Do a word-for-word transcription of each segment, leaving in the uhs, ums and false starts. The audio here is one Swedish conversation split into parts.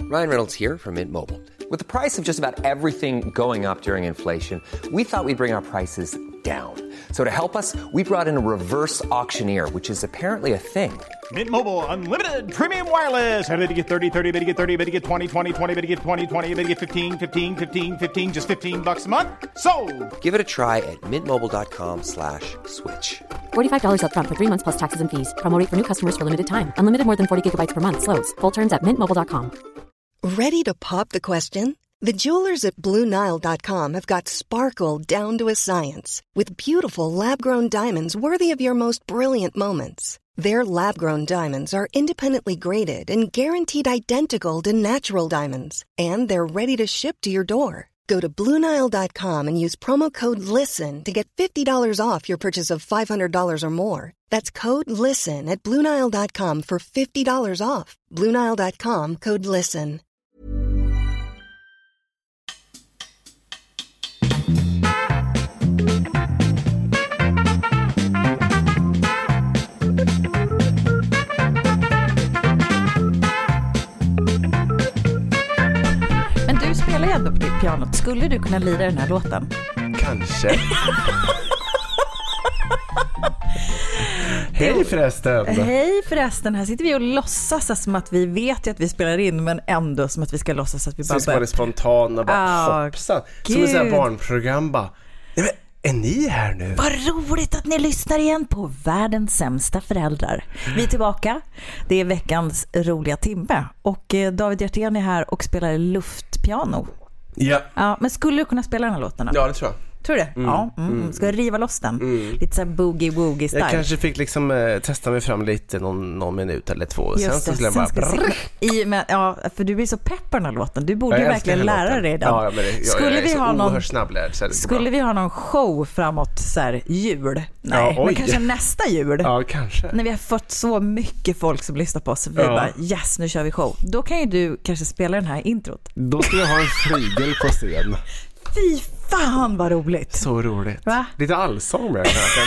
Ryan Reynolds here from Mint Mobile. With the price of just about everything going up during inflation, we thought we'd bring our prices down. So to help us, we brought in a reverse auctioneer, which is apparently a thing. Mint Mobile Unlimited Premium Wireless. How to get thirty, thirty, how to get thirty, how to get twenty, twenty, twenty, how to get twenty, twenty, how to get fifteen, fifteen, fifteen, fifteen, just fifteen bucks a month? Sold! Give it a try at mintmobile.com slash switch. forty-five dollars up front for three months plus taxes and fees. Promo rate for new customers for limited time. Unlimited more than forty gigabytes per month. Slows full terms at mint mobile dot com. Ready to pop the question? The jewelers at Blue Nile dot com have got sparkle down to a science with beautiful lab-grown diamonds worthy of your most brilliant moments. Their lab-grown diamonds are independently graded and guaranteed identical to natural diamonds, and they're ready to ship to your door. Go to Blue Nile dot com and use promo code LISTEN to get fifty dollars off your purchase of five hundred dollars or more. That's code LISTEN at Blue Nile dot com for fifty dollars off. Blue Nile dot com, code LISTEN. Spelar jag ändå på ditt pianot. Skulle du kunna lira den här låten? Kanske. Hej förresten. Hej förresten. Här sitter vi och låtsas som att vi vet ju att vi spelar in, men ändå som att vi ska låtsas att vi bara... Så börjar... det spontana, bara oh, hoppsan. Som ett sånt barnprogram bara... Nej, men är ni här nu? Vad roligt att ni lyssnar igen på Världens sämsta föräldrar. Vi är tillbaka. Det är veckans roliga timme. Och David Hjertén är här och spelar luftpiano. Ja. Ja, men skulle du kunna spela den här låten? Ja, det tror jag. Tror du det? Mm. Ja. Mm. Ska jag riva loss den? Mm. Lite så här boogie-woogie style. Jag kanske fick liksom eh, testa mig fram lite någon, någon minut eller två. Just sen det, så sen bara... ska I, men, ja, för du blir så pepp på den här låten. Du borde ju verkligen lära låten. dig den. Ja, men det, jag, skulle jag är vi så ha någon, snabblärd, så skulle vi ha någon show framåt så här, jul? Nej, ja, men kanske nästa jul. Ja, kanske. När vi har fått så mycket folk som lyssnar på oss. Så vi ja. bara, yes, nu kör vi show. Då kan ju du kanske spela den här introt. Då ska jag ha en flygel på scen. Fy fan vad roligt. Så roligt. Va? Lite allsång med kanske.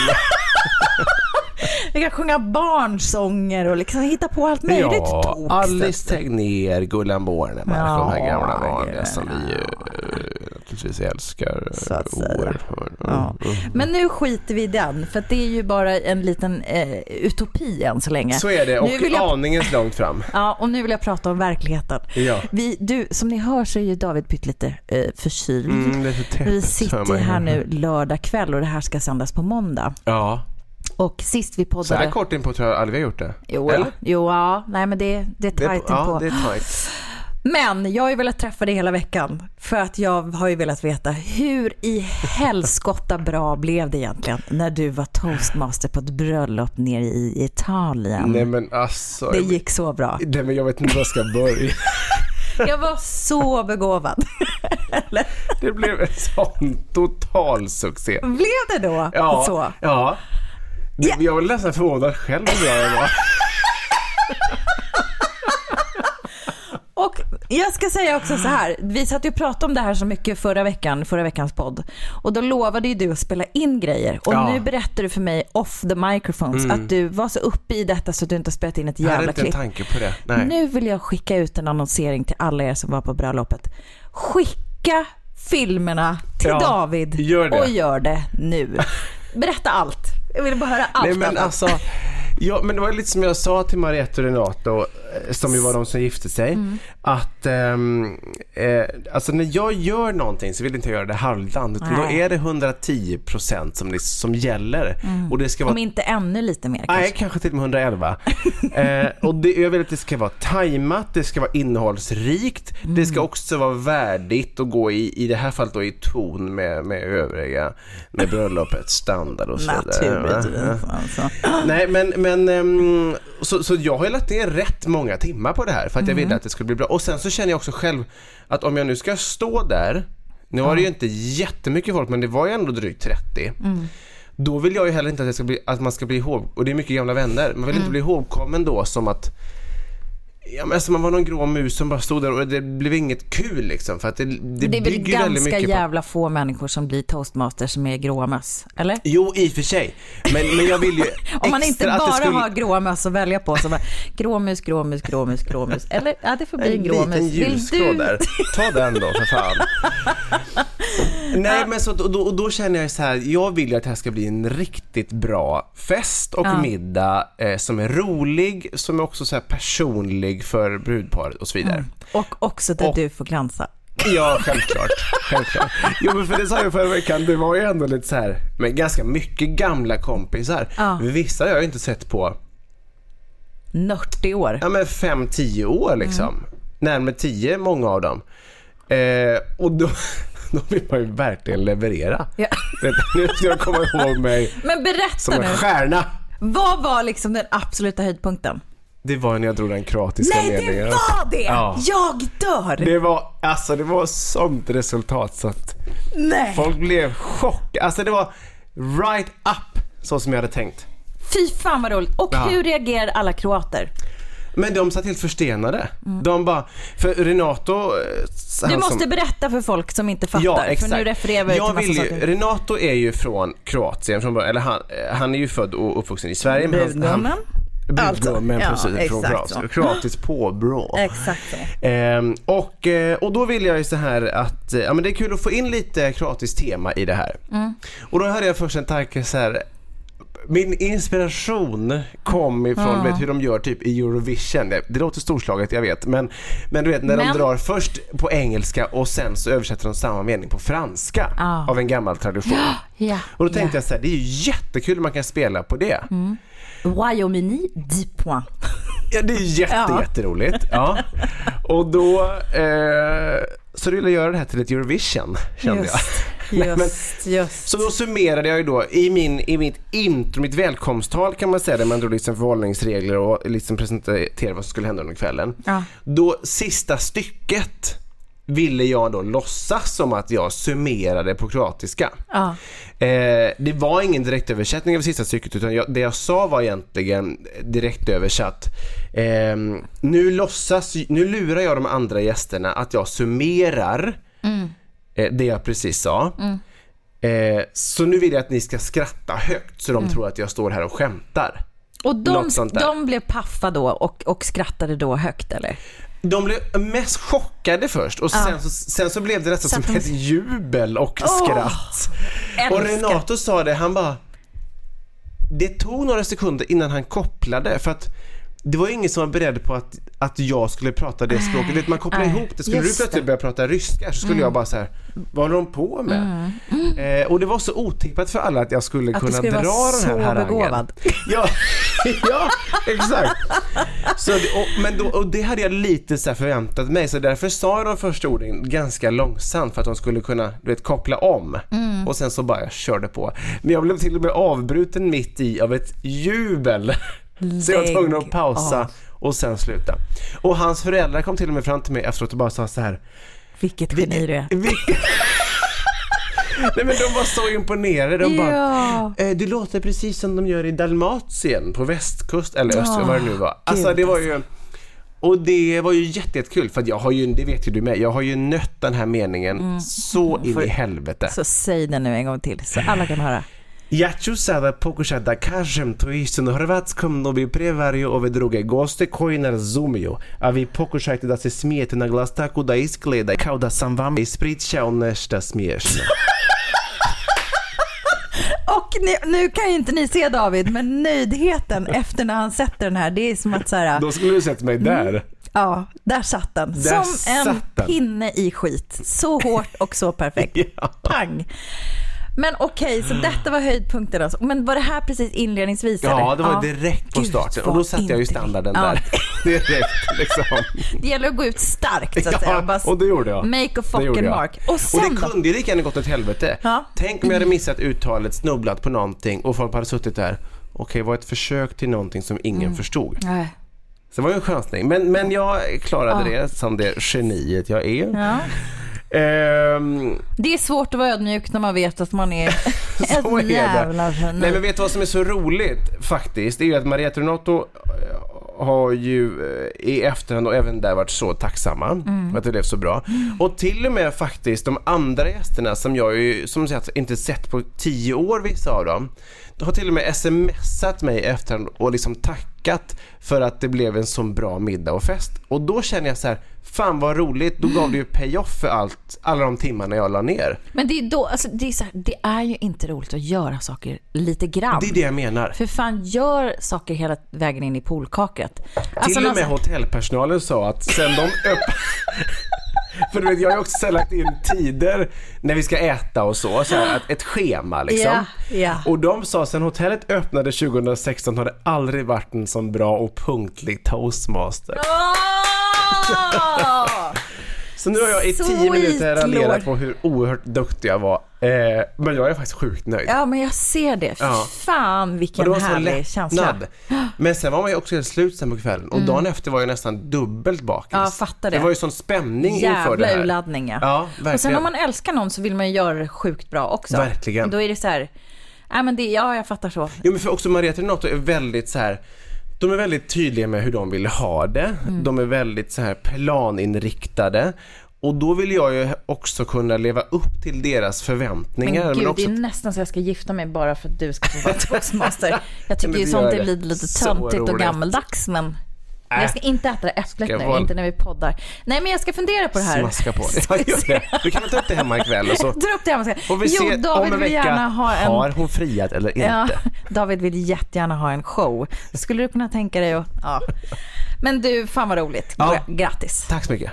Vi kan sjunga barnsånger och liksom hitta på allt möjligt. Ja, Alice Tegnér, Gullan Bornemark, ja, de här gamla vanliga som vi ju naturligtvis älskar. År. Ja. Men nu skiter vi i den, för att det är ju bara en liten eh, utopi än så länge. Så är det, och jag... aningens långt fram. Ja, och nu vill jag prata om verkligheten. Ja. Vi, du, som ni hör så är ju David Pytt lite eh, förkyld. Mm, det är för tätt, vi sitter här nu lördag kväll och det här ska sändas på måndag. Ja. Och sist vi poddade... Så här kort in på tror jag aldrig vi har gjort det. Jo, jo ja. Nej, men det, det är tajt det, in på. Ja, det är tajt. Men jag har ju velat träffa dig hela veckan. För att jag har ju velat veta hur i helskotta bra blev det egentligen när du var toastmaster på ett bröllop nere i Italien. Nej, men alltså... Det gick så bra. Nej, men jag vet inte var jag ska börja. Jag var så begåvad. Eller? Det blev en sån total succé. Blev det då? Ja, så? ja. Det, yeah. Jag var nästan förvånad själv hur bra jag var. Och jag ska säga också så här, vi satt ju och pratade om det här så mycket förra veckan, förra veckans podd. Och då lovade ju du att spela in grejer. Och ja. nu berättar du för mig off the microphones mm. att du var så uppe i detta så att du inte har spelat in ett jävla klipp. Jag hade inte en tanke på det. Nej. Nu vill jag skicka ut en annonsering till alla er som var på bröllopet. Skicka filmerna till ja, David gör och gör det nu. Berätta allt. Jag vill bara höra allt. Nej, men alltså, ja, men det var lite som jag sa till Mariette och Renato, som ju var de som gifte sig, mm. att ähm, äh, alltså när jag gör någonting så vill inte jag göra det halvdant, utan då är det hundratio procent som, som gäller. Mm. Och det ska vara, om inte ännu lite mer kanske. Nej, kanske till och med hundraelva. eh, och det, jag vill att det ska vara tajmat, det ska vara innehållsrikt, mm. det ska också vara värdigt och gå i, i det här fallet då i ton med, med övriga, med bröllopets standard och så vidare. Naturligtvis. Alltså. Nej, men, men um, så, så jag har lagt ner rätt många timmar på det här för att jag mm. ville att det skulle bli bra. Och sen så känner jag också själv att om jag nu ska stå där, nu var det ju inte jättemycket folk, men det var ju ändå drygt trettio. Mm. Då vill jag ju heller inte att, det ska bli, att man ska bli ihåg, och det är mycket gamla vänner, man vill mm. inte bli ihågkommen då som att Ja, men alltså man var någon grå mus som bara stod där och det blev inget kul liksom, för att det, det, det är väl ganska jävla på... få människor som blir toastmasters som är gråa möss, eller? Jo, i och för sig. Men, men jag vill ju om man inte bara skulle... har gråa möss att välja på så bara gråmus, gråmus, gråmus, gråmus. Eller ja, det får bli en, en gråmus. En liten ljusgrå du... där. Ta den då för fan. Nej, ja. men så och då, och då känner jag så här, jag vill ju att det här ska bli en riktigt bra fest och ja. middag eh, som är rolig, som är också så här personlig för brudparet och så vidare. Mm. Och också där och, du får glansa. Ja, självklart. självklart. Jo, men för det sa jag förra veckan, det var ju ändå lite så här, men ganska mycket gamla kompisar. Ja. Vissa jag har inte sett på nörtio år. Ja, men fem tio år liksom. Mm. Närmare tio, många av dem. Eh, och då då vill man ju verkligen leverera. Ja. Nu ska jag komma ihåg mig men berätta som en nu. Stjärna. Vad var liksom den absoluta höjdpunkten? Det var när jag drog den kroatiska Nej, meningen. Nej, det var det! Ja. Jag dör! Det var, alltså det var sånt resultat så att Nej. folk blev chock. Alltså det var right up så som jag hade tänkt. Fy fan vad roligt. Och ja. hur reagerar alla kroater? Men de satt helt förstenade. Mm. De bara, för Renato... Du måste som, berätta för folk som inte fattar. Ja, exakt. För nu refererar vi jag till massa saker. Renato är ju från Kroatien. Från, eller han, han är ju född och uppvuxen i Sverige. Brudgummen. Alltså, men ja, precis, från Kroatien. Kroatiskt påbrå. Exakt så. Ehm, och, och då vill jag ju så här att ja, men det är kul att få in lite kroatiskt tema i det här. Mm. Och då hade jag först en tanke så här... Min inspiration kom ifrån mm. vet, hur de gör typ i Eurovision. Det, det låter storslaget, jag vet. Men, men du vet, när men... de drar först på engelska och sen så översätter de samma mening på franska oh. av en gammal tradition. Yeah. Och då tänkte yeah. jag så här, det är ju jättekul man kan spela på det. Mm. Royaume-Uni, dix points. Ja, det är jätte, ja. jätteroligt. Ja. Och då eh, så ville jag göra det här till ett Eurovision, kände just, jag. Just, men, just. Så då summerade jag ju då i, min, i mitt intro, mitt välkomsttal kan man säga, där man drog liksom förhållningsregler och liksom presenterade vad som skulle hända under kvällen. Ja. Då sista stycket ville jag då låtsas som att jag summerade på kroatiska. Ja. Eh, det var ingen direktöversättning av sista stycket, utan jag, det jag sa var egentligen direktöversatt. Eh, nu låtsas, nu lurar jag de andra gästerna att jag summerar mm. eh, det jag precis sa. Mm. Eh, så nu vill jag att ni ska skratta högt så de mm. tror att jag står här och skämtar. Och de, de blev paffa då och, och skrattade då högt, eller? De blev mest chockade först och sen, ah. så, sen så blev det nästan som de... ett jubel och oh, skratt. Älskar. Och Renato sa det, han bara, det tog några sekunder innan han kopplade, för att det var ingen som var beredd på att, att jag skulle prata det språket. Vet, man kopplar äh, ihop det. Skulle du plötsligt det. börja prata ryska så skulle mm. jag bara så här, vad håller de på med? Mm. Mm. Eh, och det var så otippat för alla att jag skulle att kunna skulle dra den här harangen. Begåvad. Ja, ja, exakt. Så det, och, men då, och det hade jag lite så här förväntat mig, så därför sa jag de första orden ganska långsamt för att de skulle kunna, du vet, koppla om. Mm. Och sen så bara jag körde på. Men jag blev till och med avbruten mitt i av ett jubel. Så jag var tvungen att pausa av. Och sen sluta. Och hans föräldrar kom till och med fram till mig efteråt och bara sa så här: vilket geni du är. Vilket... Nej, men de var så imponerade. De bara, ja. eh, du låter precis som de gör i Dalmatien på västkust eller öster, oh, vad det nu var. Alltså Gud, det var ju, och det var ju jättekul för att jag har ju, det vet ju du med, jag har ju nött den här meningen mm. så in i helvete. Så säg den nu en gång till så alla kan höra. Ja ću sada pokušati da kažem to istinu hrvatskom, no bi prevario ove druge goste koji ne razumiju, a vi pokušajte da se smijete na glas tako da izgleda kao da sam vam ispričao nešto smiješno. Och nu, nu kan ju inte ni se David, men nöjdheten efter när han sätter den här, det är som att så här, då skulle du sett mig där. Mm, ja, där satt den. Där som satt en den. Pinne i skit. Så hårt och så perfekt. Ja. Pang. Men okej, okay, så detta var höjdpunkten alltså. Men var det här precis inledningsvis? Ja, eller? det var direkt på Gud, starten. Och då satte jag ju standarden ja. där. Direkt liksom. Det gäller att gå ut starkt så att ja, säga. Bara och det gjorde jag. Make a fucking mark. Och, sen och det då? kunde ju lika gärna gått åt helvete. Ja. Tänk om jag hade missat uttalet, snubblat på någonting och folk hade suttit där. Okej, okay, var ett försök till någonting som ingen mm. förstod. Nej. Så det var ju en chansning. Men, men jag klarade ja. det som det geniet jag är. Ja. Um, det är svårt att vara ödmjuk när man vet att man är ett jävla geni. Nej, men vet du vad som är så roligt faktiskt? Det är ju att Maria Renato har ju i efterhand och även där varit så tacksamma mm. för att det blev så bra. Mm. Och till och med faktiskt de andra gästerna som jag ju som sagt inte sett på tio år, vissa av dem, har till och med smsat mig efterhand och liksom tackat för att det blev en så bra middag och fest. Och då känner jag så här, fan vad roligt, då gav det ju payoff för allt, alla de timmarna jag la ner. Men det är då, alltså det är så här, det är ju inte roligt att göra saker lite grann. Det är det jag menar. För fan, gör saker hela vägen in i poolkaket. Alltså, till och med någon... hotellpersonalen sa att sen de öppnade för du vet, jag har ju också lagt in tider när vi ska äta och så, så här, ett schema liksom. Yeah, yeah. Och de sa sen hotellet öppnade tjugo sexton har det aldrig varit en sån bra och punktlig toastmaster. Oh! Så nu har jag i tio Sweet minuter raljerat Lord. på hur oerhört duktig jag var. Eh, men jag är faktiskt sjukt nöjd. Ja, men jag ser det. Ja. Fan, vilken härlig känsla. Men sen var man ju också helt slut sen på kvällen. Och mm. dagen efter var jag nästan dubbelt bakis. Ja, fattar det. Det var ju sån spänning jävla inför det här. Jävla urladdning, ja. Ja, verkligen. Och sen om man älskar någon så vill man ju göra det sjukt bra också. Verkligen. Då är det så här, ja men det, ja jag fattar så. Jo, men för också Mariette och Renato är väldigt så här, de är väldigt tydliga med hur de vill ha det. Mm. De är väldigt så här planinriktade. Och då vill jag ju också kunna leva upp till deras förväntningar. Men gud, men också... det är nästan så jag ska gifta mig bara för att du ska få vara toastmaster. Jag tycker ju sånt är lite, lite töntigt och gammaldags, men... Äh. Jag ska inte äta det äpplet nu, vara... inte när vi poddar. Nej, men jag ska fundera på det här. Smaska på det. Ja, gör det. Du kan ta upp det hemma ikväll och så. Dra upp det hemma. Och vi jo, ser David om en vill vecka, gärna ha en... har hon friat eller inte? Ja, David vill jättegärna ha en show. Skulle du kunna tänka dig att... Ja. Men du, fan vad roligt. Ja. Grattis. Tack så mycket.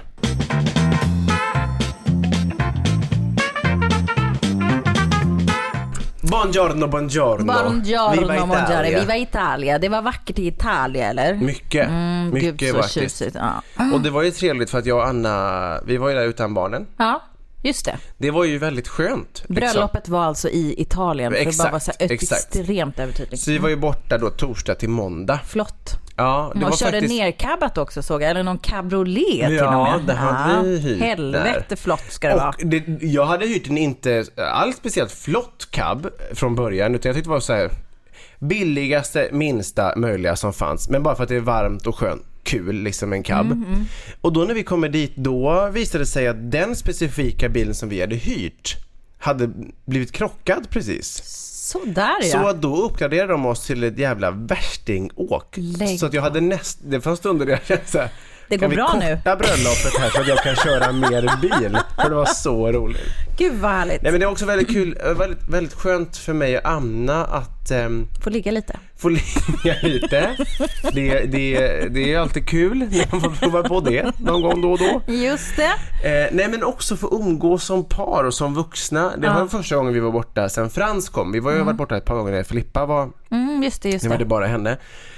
Buongiorno, buongiorno. Buongiorno, Viva Italia. Viva Italia. Det var vackert i Italien, eller? Mycket, mm, mycket gud, så vackert. Tjusigt, ja. Och det var ju trevligt för att jag och Anna, vi var ju där utan barnen. Ja, just det. Det var ju väldigt skönt. Bröllopet liksom. var alltså i Italien. För exakt, det bara var så här exakt. extremt övertydligt. Så vi var ju borta då torsdag till måndag. Flott. Ja, det och var körde faktiskt... nercabbat också, såg jag. Eller någon cabriolet ja, till och med. Det hade ja, vi hyrt helvete där. Flott ska det och vara. Det, jag hade hyrt en inte alls speciellt flott cab från början, utan jag tyckte det var så här billigaste, minsta möjliga som fanns. Men bara för att det är varmt och skönt, kul, liksom en cab. Mm, mm. Och då när vi kommer dit, då visade det sig att den specifika bilen som vi hade hyrt hade blivit krockad precis. Så där, ja. Så då uppgraderade de oss till ett jävla värstingåk. Lägg så att jag hade näst... Det fanns stunder där jag kände så här, det går bra nu. Kan vi korta bröllopet här så att jag kan köra mer bil? För det var så roligt. Gud vad härligt. Nej, men det är också väldigt kul, väldigt, väldigt skönt för mig och Anna att... Um, få ligga lite. Få ligga lite. Det, det, det är alltid kul när man får prova på det någon gång då och då. Just det. Eh, nej, men också få umgås som par och som vuxna. Det var ja. första gången vi var borta sen Frans kom. Vi var ju mm. varit borta ett par gånger när Filippa var. Mm, just det, just det. det. var det bara henne.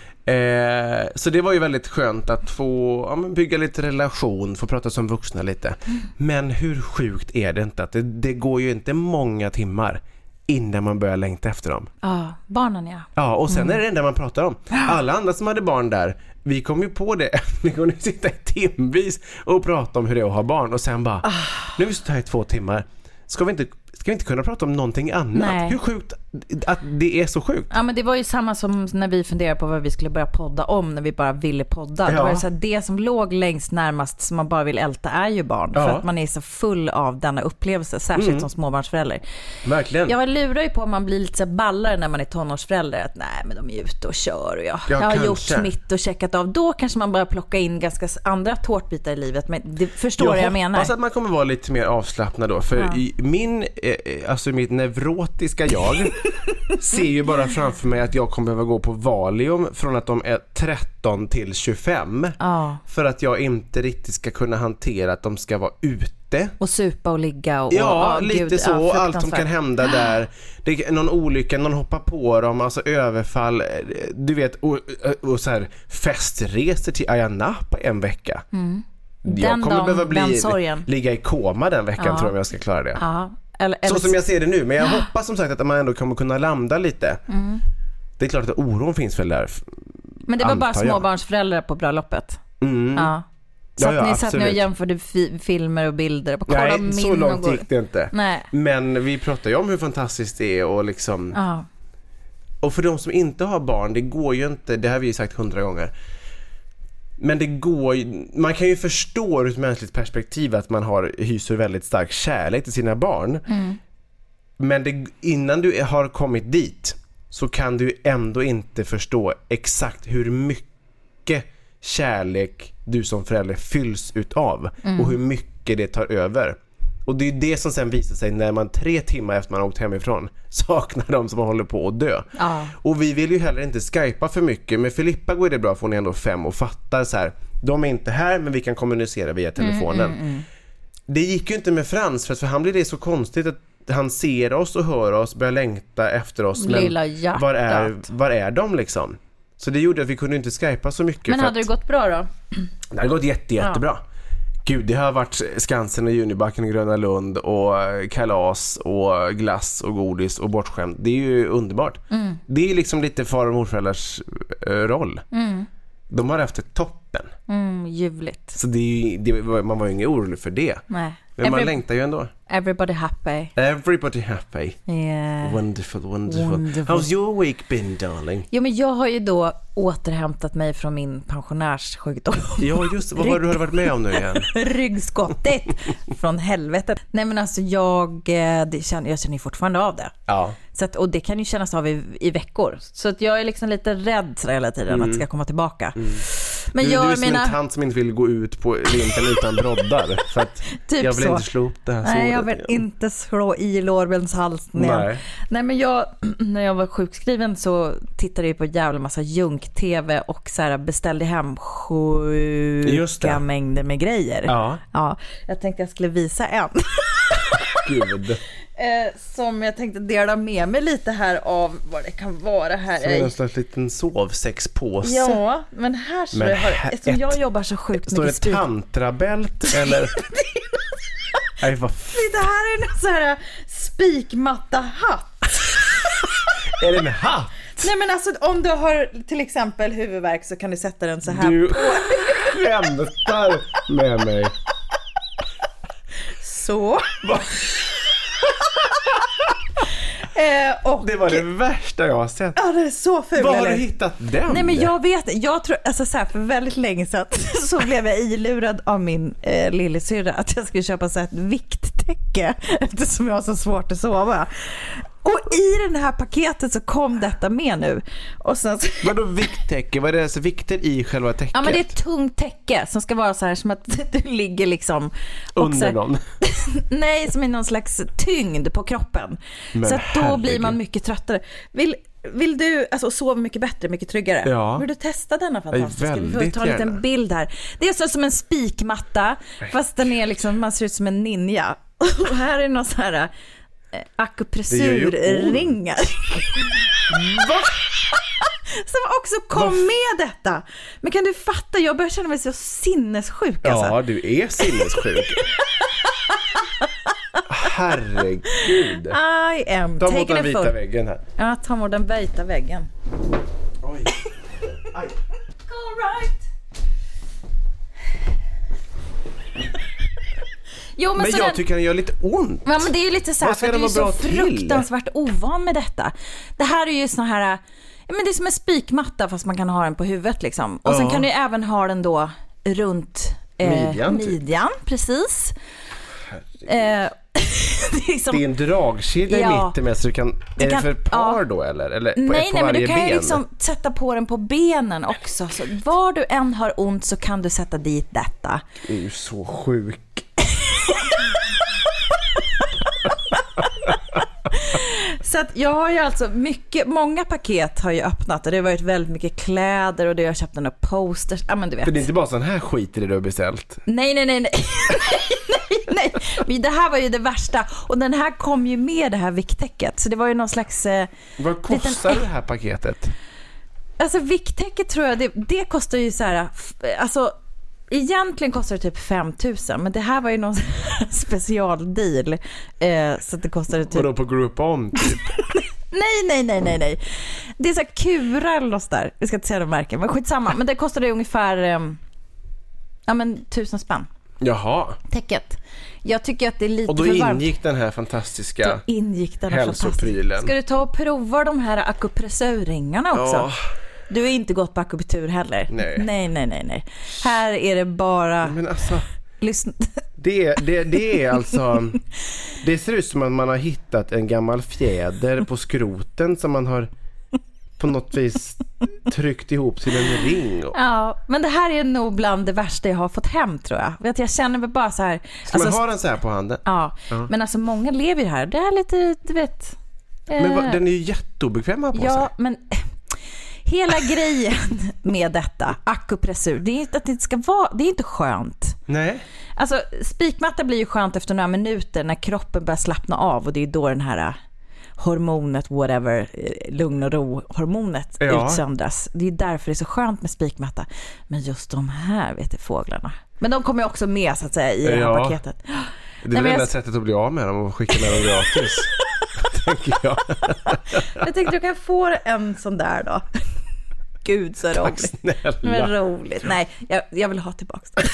Eh, så det var ju väldigt skönt att få ja, bygga lite relation, få prata som vuxna lite. Mm. Men hur sjukt är det inte att det, det går ju inte många timmar innan man börjar längta efter dem. Ja, barnen ja. Ja, och sen mm. är det det enda man pratar om. Alla andra som hade barn där, vi kom ju på det. Vi kunde sitta i timvis och prata om hur det är att ha barn. Och sen bara, ah. nu är vi så här i två timmar. Ska vi inte... Ska vi inte kunna prata om någonting annat? Nej. Hur sjukt att det är så sjukt. Ja, men det var ju samma som när vi funderade på vad vi skulle börja podda om när vi bara ville podda. Ja. Det var ju så här, det som låg längst närmast som man bara vill älta är ju barn. Ja. För att man är så full av denna upplevelse, särskilt mm. som småbarnsförälder. Verkligen. Jag lurar ju på om man blir lite så ballare när man är tonårsförälder. Att nej, men de är ute och kör och jag, ja, jag har kanske. gjort mitt och checkat av. Då kanske man börjar plocka in ganska andra tårtbitar i livet. Men det förstår jag, jag menar. Jag hoppas att man kommer vara lite mer avslappnad då. För ja. i min... alltså mitt neurotiska jag ser ju bara framför mig att jag kommer behöva gå på Valium från att de är tretton till tjugofem ja. för att jag inte riktigt ska kunna hantera att de ska vara ute och supa och ligga och, ja, och, lite gud, så, ja, allt som kan hända där. Det är någon olycka, någon hoppar på dem, alltså överfall, du vet, och, och så här festresor till Ayia Napa en vecka. Mm. Jag den kommer dagen, behöva bli, den ligga i koma den veckan ja. tror jag om jag ska klara det. Ja. Eller, eller... Så som jag ser det nu, men jag hoppas som sagt att man ändå kommer kunna landa lite. Mm. Det är klart att oron finns väl där. Men det var bara småbarnsföräldrar på bröllopet. Mm. Ja. Så ja, att ja, ni satt och jämförde fi- filmer och bilder på Nej, min så långt och gick det inte. Nej. Men vi pratar ju om hur fantastiskt det är och liksom ja. och för de som inte har barn, det går ju inte, det har vi ju sagt hundra gånger. Men det går ju, man kan ju förstå ur ett mänskligt perspektiv att man har hyser väldigt stark kärlek till sina barn. Mm. Men det, innan du har kommit dit så kan du ändå inte förstå exakt hur mycket kärlek du som förälder fylls utav mm. och hur mycket det tar över. Och det är det som sen visar sig när man tre timmar efter man har åkt hemifrån saknar de som håller på att dö. Ja. Och vi vill ju heller inte skypa för mycket. Med Filippa går det bra för hon är ändå fem och fattar så här. De är inte här men vi kan kommunicera via telefonen. Mm, mm, mm. Det gick ju inte med Frans för, för han blir det så konstigt att han ser oss och hör oss, börjar längta efter oss. Lilla men hjärtat. var är, var är de liksom? Så det gjorde att vi kunde inte skypa så mycket. Men för hade att, det gått bra då? Det hade gått jätte, jättebra. Ja. Gud, det har varit Skansen och Junibacken och Gröna Lund och kalas och glass och godis och bortskämt. Det är ju underbart. Mm. Det är liksom lite far- och morföräldrars äh, roll. Mm. De har haft ett toppen. Mm, ljuvligt. Så det, det, man var ju ingen orolig för det. Nej. Men man Every- längtar ju ändå. Everybody happy. Everybody happy. Yeah. Wonderful, wonderful, wonderful. How's your week been, darling? Jo, men jag har ju då återhämtat mig från min pensionärssjukdom. Ja, just vad var du har varit med om nu igen? Ryggskottet från helvetet. Nej, men alltså jag, det känner, jag känner fortfarande av det. Ja. Så att, och det kan ju kännas av i, i veckor. Så att jag är liksom lite rädd hela tiden mm. att det ska komma tillbaka. Mm. Men du, jag du är som mina... en tant som inte vill gå ut på vintern utan broddar. För att typ jag vill så. inte slå upp det här. Nej, jag vill igen. inte slå i lårbens hals. Nej. Nej, men jag, när jag var sjukskriven så tittade jag på en jävla massa junk-tv och så här beställde hem sjuka mängder med grejer. Ja. Ja, jag tänkte jag skulle visa en. Gud. Eh, som jag tänkte dela med mig lite här av vad det kan vara här. Så en slags liten sovsexpåse. Ja, men här så men har, eftersom jag jobbar så sjukt står mycket. Står det tantrabält eller? Nej, vad f- det här är en så här spikmatta-hatt. Är det en hatt? Nej, men alltså om du har till exempel huvudvärk så kan du sätta den så här du på. Du skämtar med mig. Så. Eh, och, det var det värsta jag har sett. Ja, det är så fult. Var har du hittat den? Nej, men jag vet, jag tror, alltså så här, för väldigt länge sedan så blev jag ilurad av min eh, lillasyrra att jag skulle köpa så här ett vikttäcke eftersom jag har så svårt att sova. Och i den här paketet så kom detta med nu. Och sen så... Vadå vikttäcke? Vad är det alltså vikter i själva täcket? Ja, men det är ett tungt täcke som ska vara så här som att du ligger liksom under här... någon. Nej, som är någon slags tyngd på kroppen. Men så att då herregud. Blir man mycket tröttare. Vill, vill du alltså sova mycket bättre, mycket tryggare? Ja. Vill du testa denna fantastiska? Vi får ta en liten bild här. Det är så som en spikmatta fast den är liksom, man ser ut som en ninja. Och här är någon så här akupressurringar. Va? Som också kom med detta. Men kan du fatta, jag börjar känna mig så sinnessjuk alltså. Ja, du är sinnessjuk. Herregud. I am ta mot den vita väggen här. Ja, ta mot den vita väggen. Oj. Aj. All right. Jo, men men jag den... tycker den gör lite ont. Ja, men det är ju lite så här, för du är så fruktansvärt ovan med detta. Det här är ju såna här, ja, men det är som en spikmatta fast man kan ha den på huvudet liksom. Och ja. Sen kan du även ha den då runt eh, midjan, midjan typ. Precis. Eh, det, är som, det är en dragkedja ja, i mitten med så du kan, är kan, det för par ja. Då eller? eller på, nej, på nej, men du kan ben? ju liksom sätta på den på benen också. Så var du än har ont så kan du sätta dit detta. Du är ju så sjuk. Så att jag har ju alltså mycket, många paket har ju öppnat och det har varit väldigt mycket kläder och det har jag köpt några posters. Ja, men du vet. För det är inte bara sån här skit i det du har beställt. Nej, nej, nej, nej. nej, nej. Men det här var ju det värsta och den här kom ju med det här vikttäcket. Så det var ju någon slags eh, vad kostar liten... det här paketet? Alltså vikttäcket tror jag det, det kostar ju så här, alltså egentligen kostar det typ fem tusen, men det här var ju någon specialdeal eh, så att det kostade typ... Vadå på Groupon typ? nej, nej, nej, nej, nej. Det är så här Kura eller något där. Jag ska inte säga de märken, men skitsamma. Men det kostade ungefär eh, ja men tusen spänn. Jaha. Täcket. Jag tycker att det är lite och då för varmt. ingick den här fantastiska då ingick den här hälsoprylen. Ska du ta och prova de här akupressurringarna också? Ja. Du har inte gått på akupunktur heller. Nej. Nej, nej, nej, nej. Här är det bara... Men alltså... Lyssna. Det, det, det är alltså... Det ser ut som att man har hittat en gammal fjäder på skroten som man har på något vis tryckt ihop till en ring. Ja, men det här är nog bland det värsta jag har fått hem, tror jag. Vet, jag känner mig bara så här... Ska alltså, man ha den så här på handen? Ja, ja. Men alltså många lever ju här. Det är lite, du vet... Men eh, den är ju jätteobekväm på ja, sig. Ja, men... Hela grejen med detta, akupressur, det är inte att det ska vara, det är inte skönt. Nej. Alltså, spikmatta blir ju skönt efter några minuter när kroppen börjar slappna av och det är då den här hormonet, whatever, lugn och ro-hormonet ja. utsöndras. Det är därför det är så skönt med spikmatta. Men just de här, vet du, fåglarna. Men de kommer också med, så att säga, i ja. det här paketet. Det är det enda jag... sättet att bli av med dem och skicka med dem gratis. Tänker jag. Jag tänkte du kan få en sån där då. Gud så Tack, roligt. Snälla. Men roligt. Nej, jag, jag vill ha tillbaka det.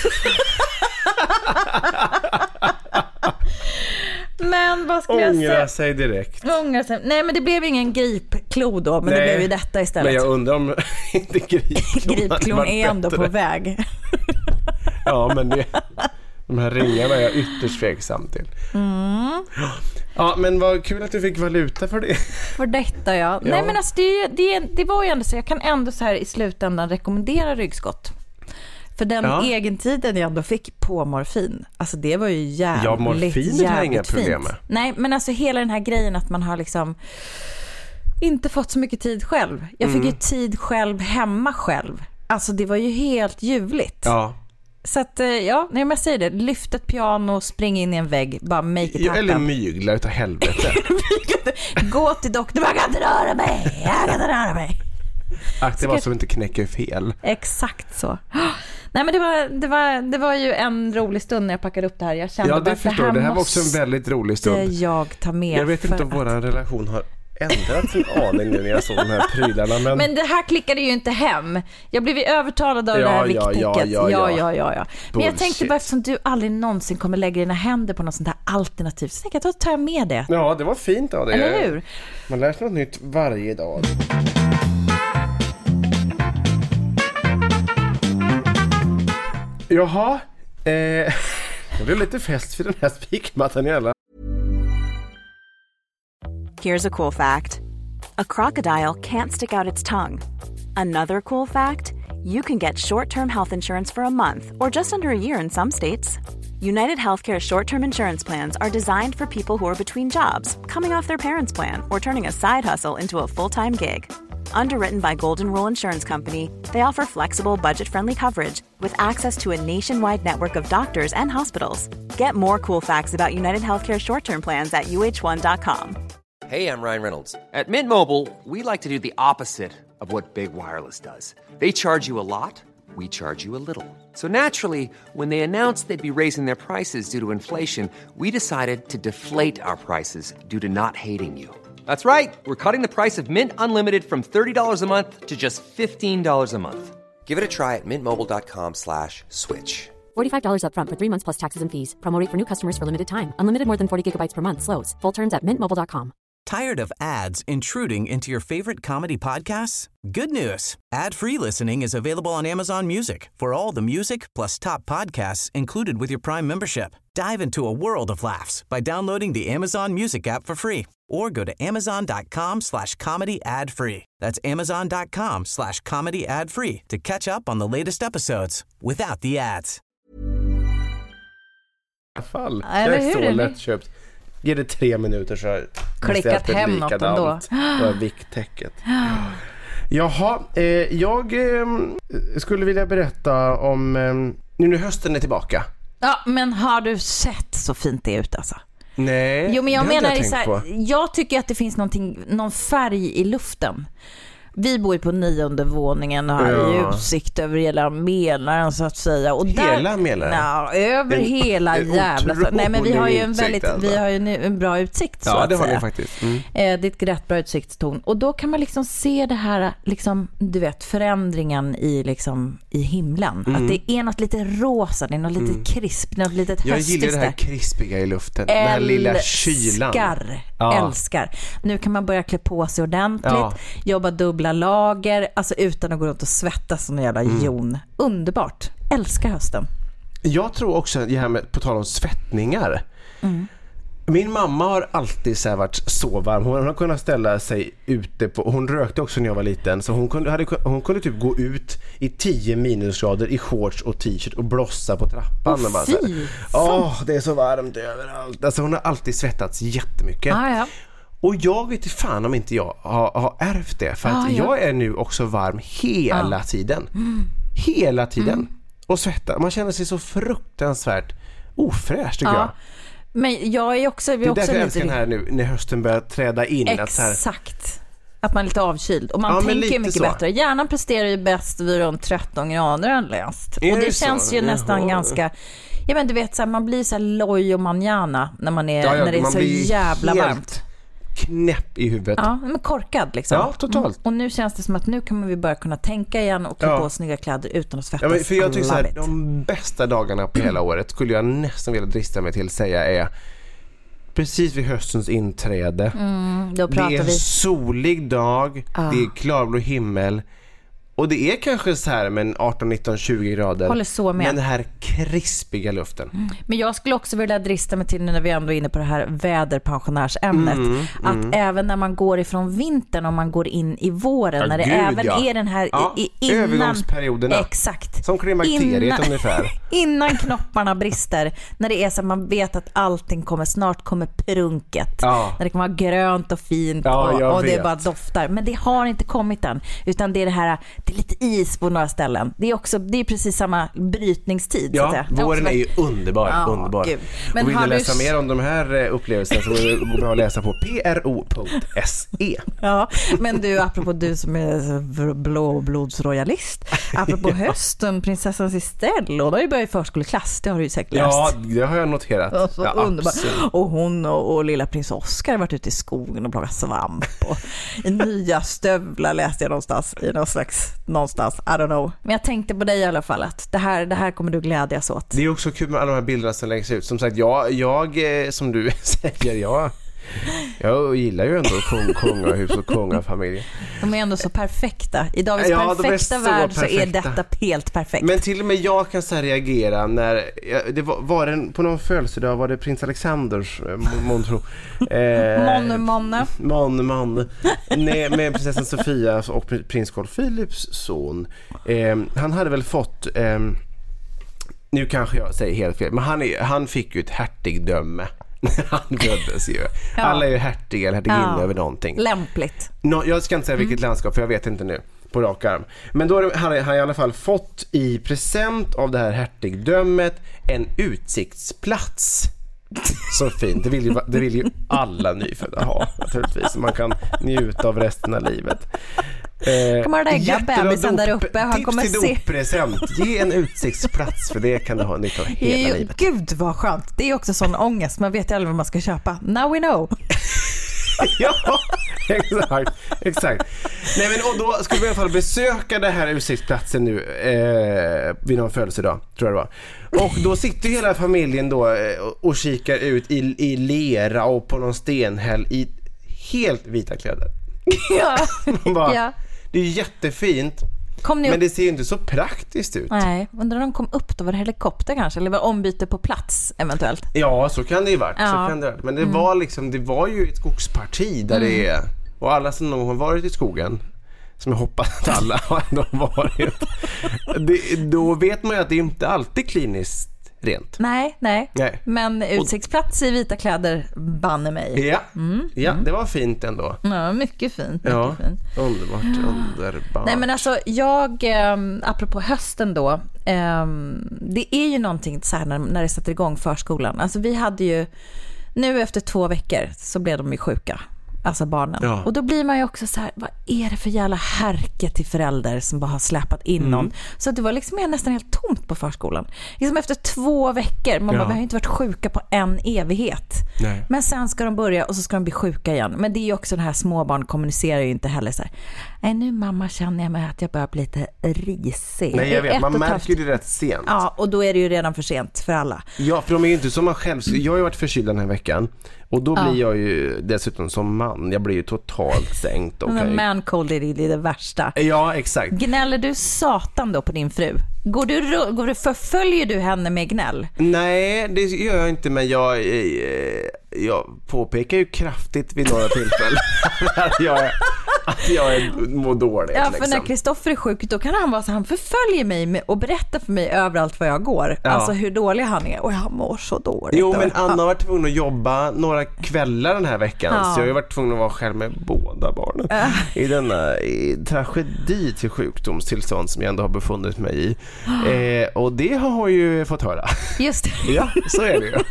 Men vad skulle jag säga? Ångra sig direkt. Ångra sig. Nej, men det blev ingen gripklo då, men Nej, det blev ju detta istället. Men jag undrar om inte gripklon gripklon är ändå på väg. Ja, men det, de här ringarna är jag ytterst tveksam till. Mm. Ja, men vad kul att du fick valuta för det. För detta, ja. ja. Nej, men alltså det, det, det var ju ändå så. Jag kan ändå så här i slutändan rekommendera ryggskott. För den ja. egentiden jag ändå fick på morfin. Alltså det var ju jävligt, ja, morfin har inga problem med. Nej, men alltså hela den här grejen att man har liksom inte fått så mycket tid själv. Jag fick mm. ju tid själv hemma själv. Alltså det var ju helt ljuvligt. Ja. Så att, ja, när jag säger det, lyft ett piano, spring in i en vägg, bara make it happen. Eller mygla utav helvete. Gå till doktorn, jag kan inte röra mig, jag kan inte röra mig. Att det var som inte knäcker fel. Exakt så. Nej, men det var, det, var, det var ju en rolig stund när jag packade upp det här. Jag kände ja, det att förstår. Det här, det här var också en väldigt rolig stund. Jag tar med. Jag vet inte om att... vår relation har ändrat sin aning nu när jag såg de här prylarna. Men... men det här klickade ju inte hem. Jag blev ju övertalad av ja, det här ja, vikttecket. Ja, ja, ja, ja, ja, ja. Men jag tänkte bara, eftersom du aldrig någonsin kommer lägga dina händer på något sånt här alternativ, så tänkte jag, då tar jag med det. Ja, det var fint av det. Eller hur? Man lär sig något nytt varje dag. Jaha, eh, det är lite fest för den här spikmattan i alla. Here's a cool fact. A crocodile can't stick out its tongue. Another cool fact, you can get short-term health insurance for a month or just under a year in some states. United Healthcare short-term insurance plans are designed for people who are between jobs, coming off their parents' plan, or turning a side hustle into a full-time gig. Underwritten by Golden Rule Insurance Company, they offer flexible, budget-friendly coverage with access to a nationwide network of doctors and hospitals. Get more cool facts about United Healthcare short-term plans at U H one dot com. Hey, I'm Ryan Reynolds. At Mint Mobile, we like to do the opposite of what Big Wireless does. They charge you a lot, we charge you a little. So naturally, when they announced they'd be raising their prices due to inflation, we decided to deflate our prices due to not hating you. That's right. We're cutting the price of Mint Unlimited from thirty dollars a month to just fifteen dollars a month. Give it a try at mintmobile.com slash switch. forty-five dollars up front for three months plus taxes and fees. Promo rate for new customers for limited time. Unlimited more than forty gigabytes per month. Slows full terms at mint mobile dot com. Tired of ads intruding into your favorite comedy podcasts? Good news. Ad-free listening is available on Amazon Music for all the music plus top podcasts included with your Prime membership. Dive into a world of laughs by downloading the Amazon Music app for free or go to amazon.com slash comedy ad free. That's amazon.com slash comedy ad free to catch up on the latest episodes without the ads. Fall. Det är så lättköpt. Ge det tre minuter så klickat hem något ändå. Och vikttecket. Jaha, eh, jag eh, skulle vilja berätta om eh, nu när hösten är tillbaka. Ja, men har du sett så fint det ut alltså? Nej. Jo, men jag menar jag, så här, jag tycker att det finns någonting, någon färg i luften. Vi bor ju på nionde våningen och har ja. utsikt över hela Mälaren så att säga. Och hela där, Mälaren? Ja, över en, hela en jävla... Nej, men vi har ju en väldigt alltså. vi har ju nu en bra utsikt så ja, att det har säga. ni faktiskt. Mm. Eh, det är ett rätt bra utsiktstorn. Och då kan man liksom se det här, liksom, du vet, förändringen i, liksom, i himlen. Mm. Att det är något lite rosa, det är något lite mm. krisp, något litet jag höstigt. Jag gillar det här krispiga i luften. Den här lilla kylan. Älskar, ja. älskar. Nu kan man börja klä på sig ordentligt, ja. jobba dubbel dubbla lager, alltså utan att gå runt och svettas som en jävla mm. jon. Underbart. Älskar hösten. Jag tror också, det här med, på tal om svettningar. Mm. Min mamma har alltid så här varit så varm. Hon har kunnat ställa sig ute på... Hon rökte också när jag var liten. Så hon kunde, hade, hon kunde typ gå ut i tio minusgrader i shorts och t-shirt och blossa på trappan. Åh, fy! Åh, oh, det är så varmt överallt. Alltså hon har alltid svettats jättemycket. Ah, ja. Och jag vet inte fan om inte jag har, har ärvt det. För att ah, ja. jag är nu också varm hela ah. tiden. Mm. Hela tiden. Mm. Och svettas. Man känner sig så fruktansvärt ofräsch tycker ah. jag. Men jag är också... Det är också därför jag älskar den här nu när hösten börjar träda in. Exakt. Att, så här... att man är lite avkyld. Och man ja, tänker mycket så. bättre. Hjärnan presterar ju bäst vid runt tretton grader än läst. Är och det, det känns så? ju Jaha. nästan ganska... Ja, men du vet, så här, man blir så här loj och manjana när, man är, ja, ja, när det är man så jävla helt varmt. Knäpp i huvudet. Ja, men korkad liksom. Ja, totalt. Mm. Och nu känns det som att nu kommer vi börja kunna tänka igen och klä ja. på snygga kläder utan att svettas. Ja, men för jag tycker så här, de bästa dagarna på hela året skulle jag nästan vilja drista mig till att säga är precis vid höstens inträde. Mm, då pratar det är en vi. solig dag, ah. det är klarblå himmel. Och det är kanske så här med arton, nitton, tjugo grader. Håller så med. Men den här krispiga luften. Mm. Men jag skulle också vilja drista mig till nu när vi ändå är inne på det här väderpensionärsämnet. Mm, att mm. även när man går ifrån vintern och man går in i våren. Ja, när det gud, även ja. är den här ja, i, innan, övergångsperioderna. Exakt. Som klimakteriet innan, ungefär. Innan knopparna brister. När det är så att man vet att allting kommer, snart kommer prunket. Ja. När det kommer vara grönt och fint. Ja, och, och det vet. bara doftar. Men det har inte kommit än. Utan det är det här, det är lite is på några ställen. Det är också, det är precis samma brytningstid. Ja, så att säga. Våren är ju underbar. Ja, underbar. Men och vill du läsa du... mer om de här upplevelserna så är det bra att läsa på p r o punkt s e. Ja, men du, apropå du som är blåblodsroyalist, apropå hösten, prinsessan Estelle, och då har ju börjat i förskoleklass, det har du ju säkert läst. Ja, det har jag noterat. Och, så ja, underbar. Och hon och, och lilla prins Oscar har varit ute i skogen och plockat svamp och i nya stövlar läste jag någonstans i någon slags, någonstans, I don't know. Men jag tänkte på dig i alla fall att det här, det här kommer du glädjas åt. Det är också kul med alla de här bilderna som läggs ut. Som sagt, jag, jag som du säger, jag, jag gillar ju ändå kung, kungahus och kungafamilj. De är ändå så perfekta. I dagens ja, perfekta så värld perfekta. så är detta helt perfekt. Men till och med jag kan så här reagera när det var, var det, på någon födelsedag var det prins Alexanders Montro. Eh, Monne, monne. Monne, monne. Nej, med prinsessan Sofia och prins Carl Philips son. Eh, han hade väl fått... Eh, nu kanske jag säger helt fel, men han, är, han fick ju ett hertigdöme. Han föddes ju. Ja. Alla är ju hertig eller hertiginna ja. över någonting. Lämpligt. No, jag ska inte säga vilket mm. landskap för jag vet inte nu på rak arm. Men då har han, han i alla fall fått i present av det här hertigdömet en utsiktsplats. Så fint. Det vill ju, det vill ju alla nyfödda ha naturligtvis. Man kan njuta av resten av livet. Eh, kommer du lägga bebisen där uppe? Han tips kommer till se. Doppresent. Ge en utsiktsplats för det kan du ha nytta av hela ju, livet. Gud vad skönt. Det är också sån ångest. Man vet ju aldrig vad man ska köpa. Now we know. Ja, exakt, exakt. Nej, men, och då skulle vi i alla fall besöka den här utsiktsplatsen nu eh, vid någon födelsedag, tror jag det var. Och då sitter hela familjen då eh, och kikar ut i, i lera och på någon stenhäll i helt vita kläder. Ja, bara, ja. Det är jättefint. Men det ser ju inte så praktiskt ut. Nej, undrar om de kom upp då, var det helikopter kanske? Eller var ombyte på plats eventuellt? Ja, så kan det ju varit. Ja. Så kan det, men det, mm. var liksom, det var ju ett skogsparti där mm. det är. Och alla som har varit i skogen, som jag hoppas att alla har varit, det, då vet man ju att det inte alltid är kliniskt rent. Nej, nej, nej. Men utsiktsplats i vita kläder banne mig. Ja, mm. ja det var fint ändå. Ja, mycket fint. Mycket ja, fint. Underbart, underbart. Nej, men alltså jag, eh, apropå hösten då, eh, det är ju någonting så här när, när det sätter igång förskolan. Alltså vi hade ju, nu efter två veckor så blev de ju sjuka. Alltså barnen. Ja. Och då blir man ju också så här, vad är det för jävla härke till föräldrar som bara har släpat in mm. någon. Så det var liksom nästan helt tomt på förskolan. Liksom efter två veckor, man ja. bara, vi har inte varit sjuka på en evighet. Nej. Men sen ska de börja och så ska de bli sjuka igen. Men det är ju också det här, småbarn kommunicerar ju inte heller så här. Nej, nu mamma känner jag mig att jag börjar bli lite risig. Nej, jag vet. Ett Man och märker haft... ju det rätt sent. Ja, och då är det ju redan för sent för alla. Ja, för de är ju inte som man själv. Jag har ju varit förkyld den här veckan. Och då blir ja. jag ju dessutom som man. Jag blir ju totalt sänkt. Och Men ju... man cold är det, det värsta. Ja, exakt. Gnäller du satan då på din fru? Går du, går du, förföljer du henne med gnäll? Nej, det gör jag inte. Men jag, jag påpekar ju kraftigt vid några tillfällen att jag, är, att jag är, mår dåligt. Ja, för liksom. när Kristoffer är sjuk, då kan han vara så han förföljer mig med, och berättar för mig överallt var jag går. Ja. Alltså hur dålig han är. Och jag mår så dåligt. Jo, men Anna har varit tvungen att jobba några kvällar den här veckan. Ja. Så jag har varit tvungen att vara själv med båda barnen. Äh. I denna i tragedi till sjukdomstillstånd som jag ändå har befunnit mig i. Eh, och det har jag ju fått höra. Just det. Ja, så är det ju.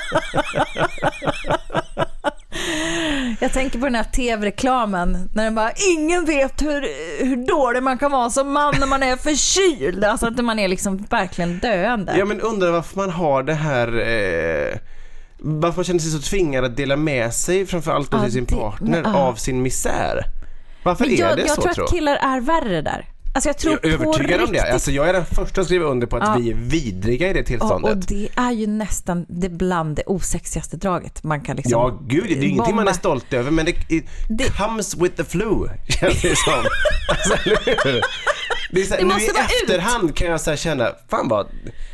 Jag tänker på den här tv-reklamen när den bara, ingen vet hur, hur dålig man kan vara som man när man är förkyld. Alltså att man är liksom verkligen döende. Ja, men undrar varför man har det här... Eh... Varför man känner sig så tvingad att dela med sig framförallt ja, till sin partner det, uh. av sin misär. Varför men är jag, det jag så, tror att tror? killar är värre där. Alltså jag tror jag är övertygad om det. Alltså jag är den första att skriva under på att ja. vi är vidriga i det tillståndet. Och, och det är ju nästan det bland det osexigaste draget. Man kan liksom ja, gud, det är ju ingenting man är stolt över, men det, it det... comes with the flu, känns det som. Alltså, det är så här, det nu i efterhand ut. Kan jag så här känna, fan vad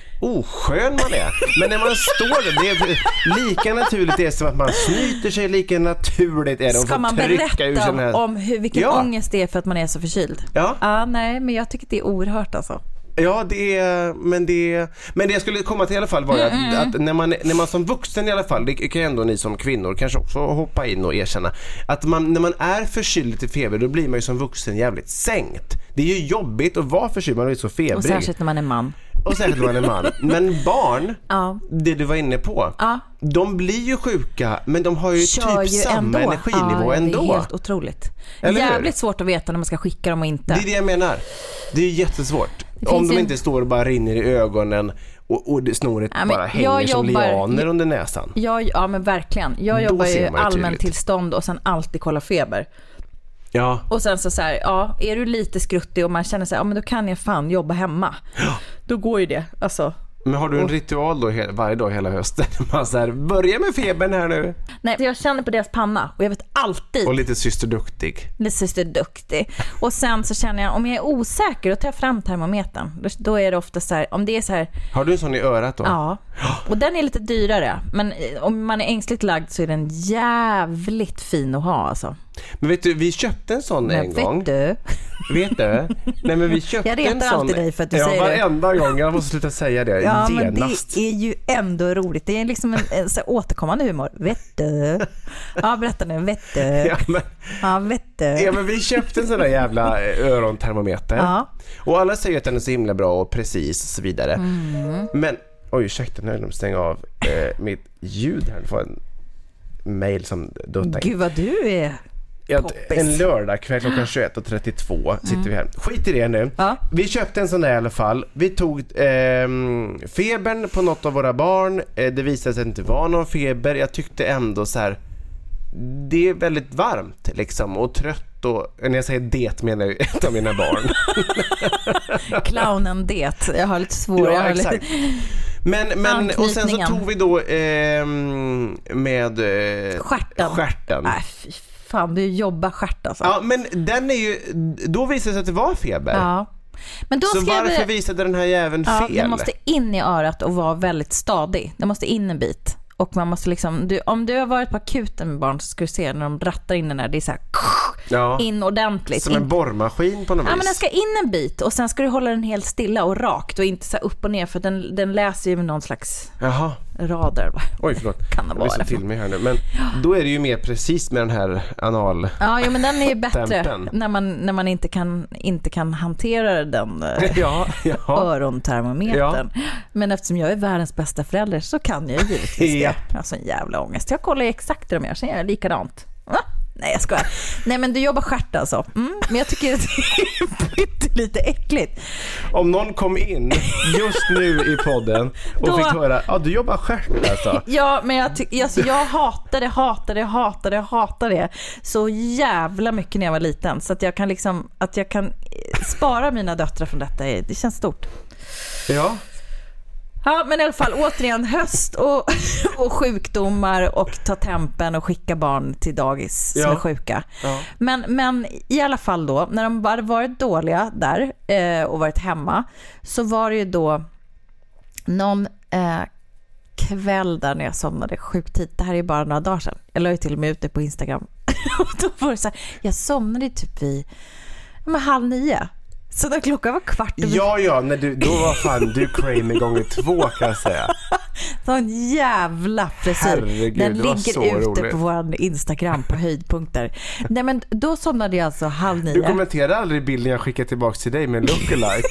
oskön man är. Men när man står där, det är lika naturligt det är som att man snyter sig, lika naturligt är det. Ska man berätta om, om hur, vilken ja. ångest det är för att man är så förkyld? Ja. Ah, nej, men jag tycker det är oerhört alltså. Ja, det är, men det men det jag skulle komma till i alla fall var mm, att, att när, man, när man som vuxen i alla fall, det kan ändå ni som kvinnor kanske också hoppa in och erkänna, att man, när man är förkyld till feber, då blir man ju som vuxen jävligt sänkt. Det är ju jobbigt att vara förkyld, man är så febrig. Och särskilt när man är man. Och särskilt när man är man. Men barn, ja. det du var inne på, ja. de blir ju sjuka, men de har ju Kör typ ju samma ändå. energinivå ja, ändå. Det är helt otroligt. Eller jävligt hur? svårt att veta när man ska skicka dem och inte. Det är det jag menar. Det är jättesvårt. Det om de en... inte står och bara rinner i ögonen och, och det snoret ja, bara hänger jobbar... som lianer under näsan. Jag, ja, men verkligen. Jag jobbar ju allmän tillstånd och sen alltid kolla feber. Ja. Och sen så, så här, ja, är du lite skruttig och man känner så här, ja men då kan jag fan jobba hemma. Ja. Då går ju det, alltså. Men har du en ritual då varje dag hela hösten? Man så här, börja med febern här nu. Nej, jag känner på deras panna och jag vet alltid. Och lite systerduktig. Lite systerduktig. Och sen så känner jag, om jag är osäker, då tar jag fram termometern. Då, då är det ofta så här, om det är så här. Har du en sån i örat då? Ja. Och den är lite dyrare. Men om man är ängsligt lagd så är den jävligt fin att ha alltså. Men vet du, vi köpte en sån men en vet gång. Du? Vet du? Nej, men vi köpte jag retar en sån. alltid dig för att du ja, säger det. Ja, varenda gång. Jag måste sluta säga det. Ja, genast. Men det är ju ändå roligt. Det är liksom en, en så återkommande humor. Vet du? Ja, berätta nu. Vet du? Ja, men, ja, vet du? Ja, men vi köpte en sån där jävla örontermometer. Ja. Och alla säger att den är så himla bra och precis och så vidare. Mm. Men, oj, ursäkta, nu de stänger av eh, mitt ljud här. Det var en mail som duttar. Gud vad du är... Att en lördag kväll klockan tjugoett och trettiotvå sitter mm. vi här. Skit i det nu. Ja. Vi köpte en sån där i alla fall. Vi tog eh, febern på något av våra barn. Eh, det visade sig att det inte var någon feber. Jag tyckte ändå så här, det är väldigt varmt liksom och trött och när jag säger det menar jag ett av mina barn. Clownen det. Jag har lite svårt. Ja, exakt. Men, men och sen så tog vi då eh, med eh, stjärten. stjärten. Äh, fy fan, du jobbar stjärt alltså. Ja, men den är ju, då visade det sig att det var feber. Ja. Men då så ska varför jag... visade den här jäveln ja, fel? Den måste in i örat och vara väldigt stadig. Den måste in en bit. Och man måste liksom, du, om du har varit på akuten med barn så ska du se när de rattar in den där, det är så här ja, in ordentligt. Som in, en borrmaskin på något ja, vis. men den ska in en bit och sen ska du hålla den helt stilla och rakt och inte så här upp och ner för den, den läser ju med någon slags Jaha. rader. Oj, förlåt. Kan det vara jag till mig här nu. Men då är det ju mer precis med den här anal. Ja, jo, men den är ju bättre tempen. när man, när man inte, kan, inte kan hantera den ja, ja. örontermometern. Ja. Men eftersom jag är världens bästa förälder så kan jag givetvis ja. det. Alltså en jävla ångest. Jag kollar exakt hur de gör, sen gör jag likadant. Va? Nej, jag skojar. Nej, men du jobbar stjärt alltså. Mm, men jag tycker att det är lite äckligt. Om någon kom in just nu i podden och Då... fick höra, ja, du jobbar stjärt alltså. Ja, men jag, ty- alltså, jag hatar det, hatar det, hatar det, hatar det så jävla mycket när jag var liten. Så att jag kan liksom, att jag kan spara mina döttrar från detta, det känns stort. Ja. Ja, men i alla fall återigen höst och, och sjukdomar och ta tempen och skicka barn till dagis som ja. är sjuka. Ja. Men, men i alla fall då, när de bara varit dåliga där eh, och varit hemma, så var det ju då någon eh, kväll där när jag somnade sjukt tid. Det här är bara några dagar sedan. Jag la ju till och med ut det på Instagram. Och då var det så här, jag somnade typ vid men halv nio. Så när klockan var kvart över... Ja, ja, när du, då var fan du crazy gånger två kan jag säga. Så en jävla frisyr. Herregud, den ligger ute roligt. på vår Instagram på höjdpunkter. Nej, men då somnade jag alltså halv nio. Du kommenterar aldrig bilden jag skickade tillbaka till dig med en lookalike.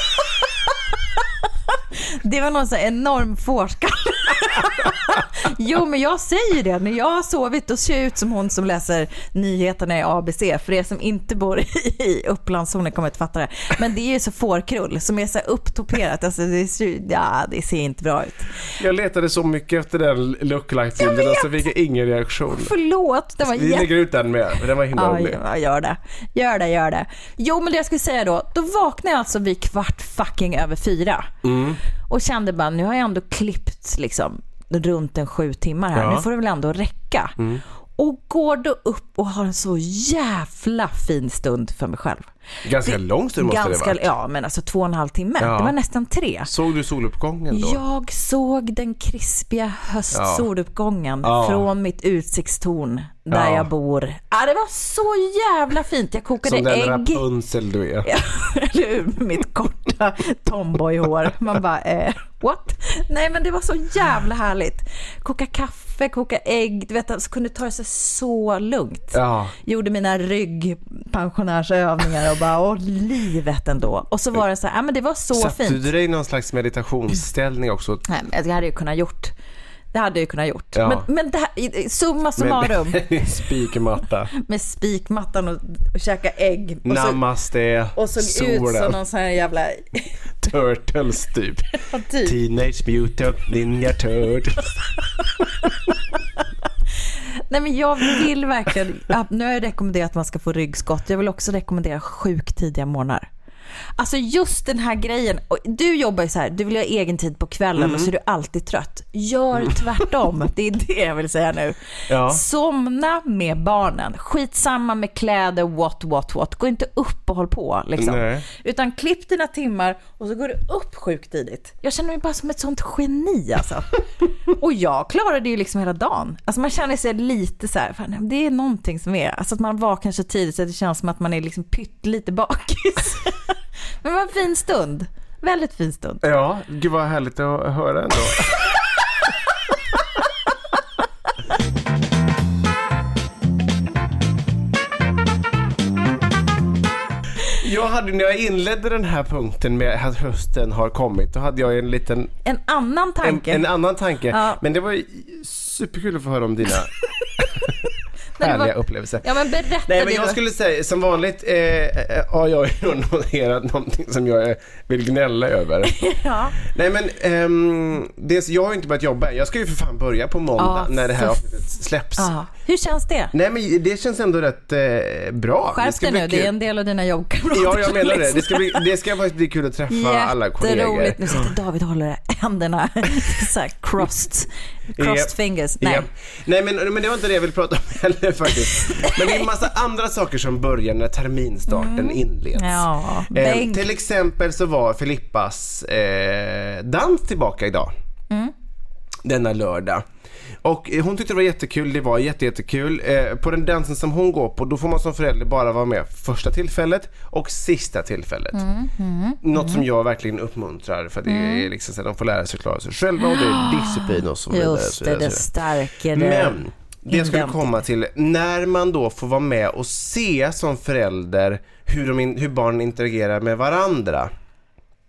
Det var någon så enorm forskare. Jo, men jag säger det. När jag har sovit och ser ut som hon som läser nyheterna i A B C. För er som inte bor i Upplandszonen kommer att fatta det. Men det är ju så fårkrull som är så upptoperat. Alltså, det, ser, ja, det ser inte bra ut. Jag letade så mycket efter den lookalike-bilden och så fick jag ingen reaktion. Förlåt. Det var Vi lägger ut den med. Den var himla rolig. Ja, gör det. Gör det, gör det. Jo, men det jag skulle säga då. Då vaknade jag alltså vid kvart fucking över fyra. Mm. Och kände bara, nu har jag ändå klippt liksom runt en sju timmar här. Ja. Nu får det väl ändå räcka. Mm. Och går då upp och har en så jävla fin stund för mig själv. Ganska det, lång stund måste ganska, det vara. Ja, men alltså två och en halv timme. Ja. Det var nästan tre. Såg du soluppgången då? Jag såg den krispiga höstsoluppgången ja. från mitt utsiktstorn där ja. jag bor. Ja, det var så jävla fint. Jag kokade som den ägg. Som den Rapunzel du är. Ja, eller hur? Mitt korta tomboyhår. Man bara, eh, what? Nej, men det var så jävla härligt. Koka kaffe, koka ägg. Du vet, så kunde ta det sig så lugnt. Ja. Gjorde mina ryggpensionärsövningar och bara, åh, livet ändå. Och så var det så här, ja, men det var så Satt fint. Satt du dig i någon slags meditationsställning också? Nej, men det hade jag kunnat gjort. Det hade jag kunnat gjort. Ja. Men, men det här, summa summarum. Med spikmatta. Med spikmattan och, och käka ägg. Och Namaste. Så, och såg solen. Ut som någon sån här jävla... Turtles typ. Ja, typ. Teenage Mutant Ninja Turtles. Nej, men jag vill verkligen... Nu har jag rekommenderat att man ska få ryggskott. Jag vill också rekommendera sjuktidiga morgnar. Alltså just den här grejen. Du jobbar ju så här, du vill ha egen tid på kvällen mm. och så är du alltid trött. Gör mm. tvärtom. Det är det jag vill säga nu. Ja. Somna med barnen. Skitsamma med kläder, what, what, what. Gå inte upp och håll på liksom. Nej. Utan klipp dina timmar och så går du upp sjukt tidigt. Jag känner mig bara som ett sånt geni alltså. Och jag klarade det ju liksom hela dagen. Alltså man känner sig lite så här, fan, det är någonting som är, alltså att man vaknar så tidigt så det känns som att man är liksom pytt lite bakis. Men det var en fin stund. Väldigt fin stund. Ja, gud vad härligt att höra ändå. Jag hade, när jag inledde den här punkten med att hösten har kommit, då hade jag en liten... En annan tanke. En, en annan tanke. Ja. Men det var superkul att få höra om dina... härliga upplevelser. Ja, men berätta. Nej, men jag skulle säga, som vanligt eh, har jag ju noterat någonting som jag vill gnälla över. Ja. Nej, men eh, det, jag har ju inte börjat jobba. Jag ska ju för fan börja på måndag ja, när det här avsnittet släpps. Ja. Hur känns det? Nej, men det känns ändå rätt eh, bra. Skärp dig nu, kul. Det är en del av dina jobbkamrater. Ja, jag menar det. Det ska, bli, det ska faktiskt bli kul att träffa alla kollegor. Jätteroligt. Nu sitter David och håller händerna så här crossed, crossed yep. fingers. Nej. Yep. Nej, men, men det var inte det jag ville prata om heller faktiskt. Men det är en massa andra saker som börjar när terminstarten mm. inleds. Ja, eh, till exempel så var Filippas eh, dans tillbaka idag. Mm. Denna lördag. Och hon tyckte det var jättekul, det var jätte, jättekul. Eh, på den dansen som hon går på, då får man som förälder bara vara med första tillfället och sista tillfället. Mm, mm, Något mm. som jag verkligen uppmuntrar, för det är liksom så att de får lära sig klara sig själva och det är disciplin och så vidare. Just det, det stärker det. Men det jag skulle komma till, när man då får vara med och se som förälder hur, de in, hur barnen interagerar med varandra.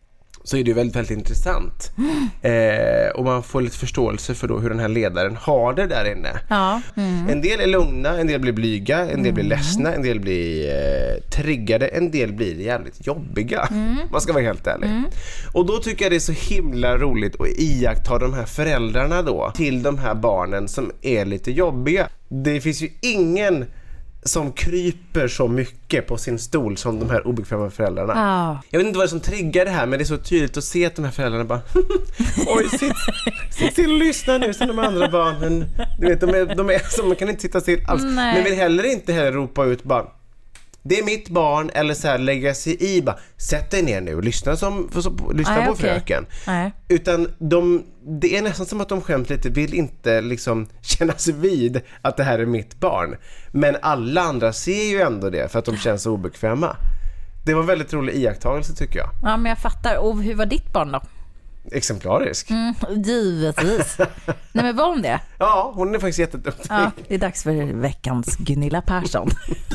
så är det ju väldigt, väldigt intressant. Eh, och man får lite förståelse för då hur den här ledaren har det där inne. Ja. Mm. En del är lugna, en del blir blyga, en del mm. blir ledsna, en del blir eh, triggade, en del blir jävligt jobbiga. Mm. Man ska vara helt ärlig. Mm. Och då tycker jag det är så himla roligt att iaktta de här föräldrarna då till de här barnen som är lite jobbiga. Det finns ju ingen som kryper så mycket på sin stol som de här obekväma föräldrarna. Oh. Jag vet inte vad det som triggar det här, men det är så tydligt att se att de här föräldrarna bara oj, sitt, sitt still och lyssna nu som de andra barnen. Du vet, de är, de är så man kan inte sitta still alls. Nej. Men vill heller inte heller ropa ut bara det är mitt barn, eller så här lägga sig i bara, sätt dig ner nu och lyssna, som, för, så, lyssna Aj, på okay. fröken. Aj. Utan de, det är nästan som att de skämt lite vill inte liksom känna sig vid att det här är mitt barn. Men alla andra ser ju ändå det för att de känns så obekväma. Det var väldigt rolig iakttagelse tycker jag. Ja, men jag fattar. Och hur var ditt barn då? Exemplarisk. Mm, givetvis. Nej, men var hon det? Ja, hon är faktiskt jätteduktig. Ja, det är dags för veckans Gunilla Persson.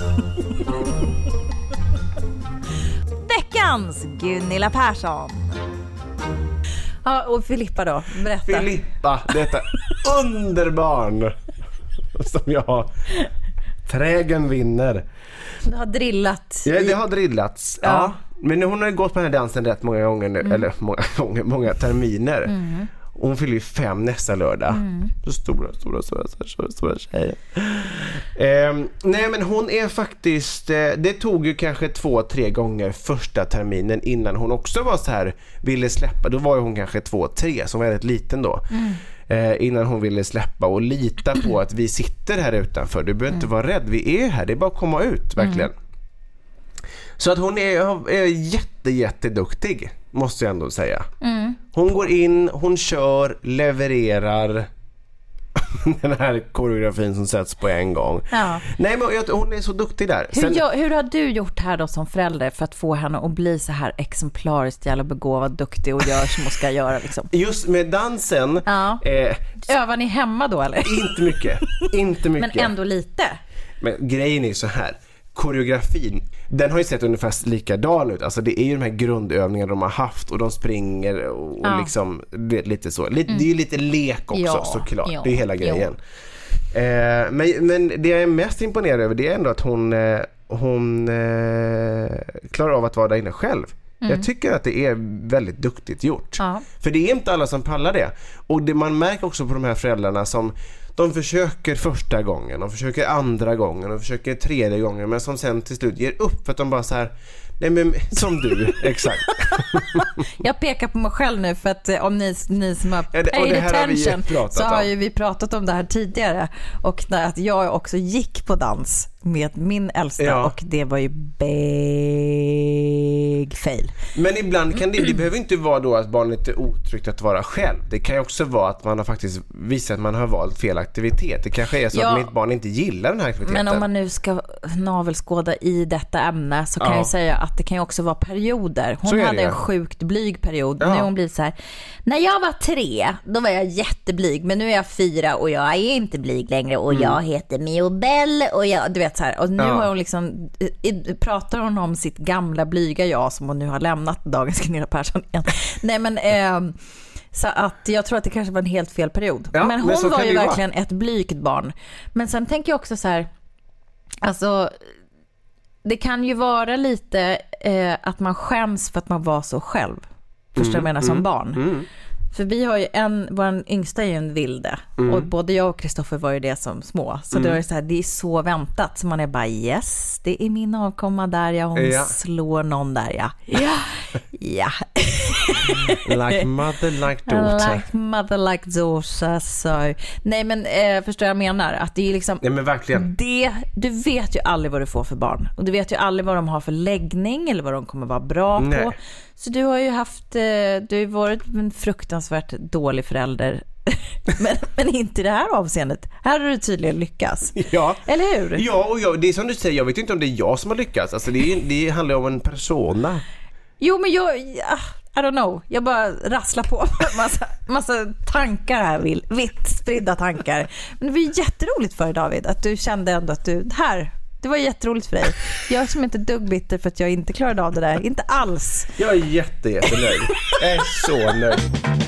Veckans Gunilla Persson. Ja, och Filippa då, berätta. Filippa, detta underbarn som jag har. Trägen vinner. Du har drillat. Ja, det har drillats. Ja. Ja. Men hon har gått på den här dansen rätt många gånger nu, mm. eller många gånger, många terminer. Mm. Och hon fyller ju fem nästa lördag. Mm. Så stora, stora, stora, stora, stora tjejer. Eh, nej, men hon är faktiskt, eh, det tog ju kanske två, tre gånger första terminen innan hon också var så här, ville släppa. Då var ju hon kanske två, tre, som var rätt liten då. Mm. Eh, innan hon ville släppa och lita på att vi sitter här utanför. Du behöver mm. inte vara rädd, vi är här, det är bara att komma ut, verkligen. Mm. Så att hon är, är jätte, jätteduktig, måste jag ändå säga. Mm. Hon går in, hon kör, levererar den här koreografin som sätts på en gång. Ja. Nej, men jag, hon är så duktig där. Hur, Sen, jag, hur har du gjort här då som förälder för att få henne att bli så här exemplariskt jävla begåvad, duktig och gör som hon ska göra liksom? Just med dansen. Ja. Eh, Övar ni hemma då eller? Inte mycket. Inte mycket. Men ändå lite. Men grejen är så här. Koreografin, den har ju sett ungefär likadan ut. Alltså det är ju de här grundövningarna de har haft och de springer och, ja. och liksom det, lite så. Lite, mm. Det är ju lite lek också, ja, såklart. Ja, det är hela grejen. Eh, men, men det jag är mest imponerad över, det är ändå att hon, eh, hon eh, klarar av att vara där inne själv. Mm. Jag tycker att det är väldigt duktigt gjort. Ja. För det är inte alla som pallar det. Och det, man märker också på de här föräldrarna som de försöker första gången, de försöker andra gången, de försöker tredje gången, men som sen till slut ger upp för att de bara så här, nej men som du, exakt. Jag pekar på mig själv nu för att om ni, ni som har paid ja, det, attention har så har ju vi pratat om det här tidigare och att jag också gick på dans med min äldsta ja. och det var ju big fail. Men ibland kan det, det behöver inte vara då att barnet är otryggt att vara själv. Det kan ju också vara att man har faktiskt visat att man har valt fel aktivitet. Det kanske är så ja. att mitt barn inte gillar den här aktiviteten. Men om man nu ska navelskåda i detta ämne så kan ja. jag säga att det kan ju också vara perioder. Hon hade en sjukt blyg period. Ja. Nu hon blir så här, när jag var tre, då var jag jätteblyg. Men nu är jag fyra och jag är inte blyg längre. Och mm. jag heter Miobel och jag, du vet så här. Och nu ja. har hon liksom, pratar hon om sitt gamla blyga jag som hon nu har lämnat dagens Gunilla Persson igen. Nej men eh, så att jag tror att det kanske var en helt fel period. Ja, men hon men var ju verkligen vara. ett blygt barn. Men sen tänker jag också så här, alltså det kan ju vara lite eh, att man skäms för att man var så själv. Förstår du mm, menar som mm, barn. Mm. För vi har ju en, vår yngsta är ju en vilde. Mm. Och både jag och Kristoffer var ju det som små. Så mm. det, är så här, det är så väntat. Så man är bara, yes, det är min avkomma där. Ja, hon ja. slår någon där, ja. Ja. ja. Like mother, like daughter. Like mother, like daughter. Så. Nej, men eh, förstår jag menar? Att det är liksom... Nej, men verkligen. Det, du vet ju aldrig vad du får för barn. Och du vet ju aldrig vad de har för läggning. Eller vad de kommer vara bra Nej. på. Så du har ju haft, du har ju varit en fruktansvärt dålig förälder. men, men inte i det här avseendet. Här har du tydligen lyckats. Ja. Eller hur? Ja, och jag, det är som du säger, jag vet inte om det är jag som har lyckats. Alltså det, är, det handlar om en persona. Jo, men jag, I don't know. Jag bara rasslar på massa, massa tankar här, vitt spridda tankar. Men det var ju jätteroligt för dig, David, att du kände ändå att du, här, Det var jätteroligt för dig. Jag som inte dugg bitter för att jag inte klarade av det där. Inte alls. Jag är jätte, jättenöjd. Jag är så nöjd.